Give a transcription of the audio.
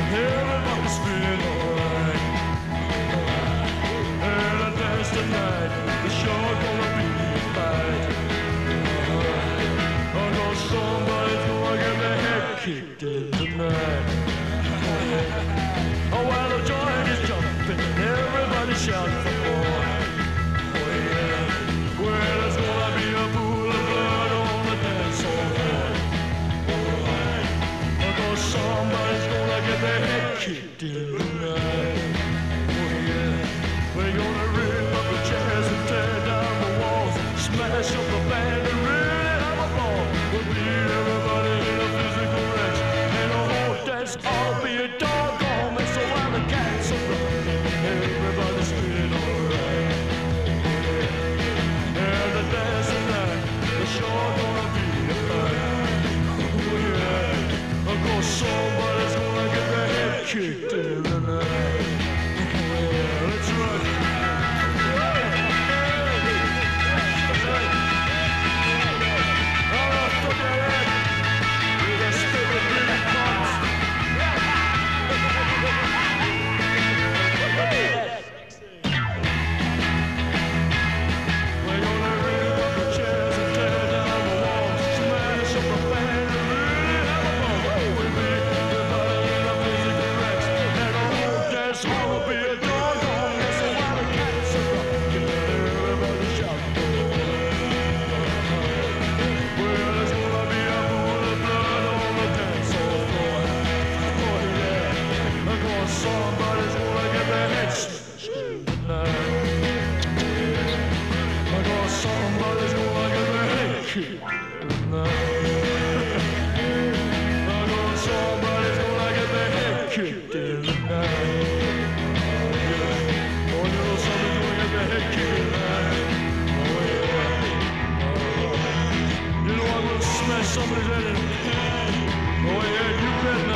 Everybody's feeling alright. And I dance tonight. It's sure gonna be a fight. I know somebody's gonna get their head kicked in tonight. Oh, while the joint is jumping, everybody shouting for more. Oh yeah, well there's gonna be a pool of blood on the dance floor. Alright, I know somebody's gonna get their head kicked in tonight. Oh yeah, we're gonna rip up the chairs and tear down the walls, smash up the band and really have a ball. We'll beat everybody in a physical wreck, and the whole dance all be a doggone mess. So while the cats are running, everybody's feeling alright. And the dance tonight is sure gonna be a fight. Oh yeah, of course somebody's gonna get their head kicked in tonight. Oh yeah, that's right. Somebody's gonna get their head smashed tonight. I know somebody's gonna get their head kicked tonight. I know somebody's gonna get their head kicked in tonight. Oh, you know somebody's gonna get their head kicked tonight. Oh yeah. You know I'm gonna smash somebody's head in. Oh yeah, you bet.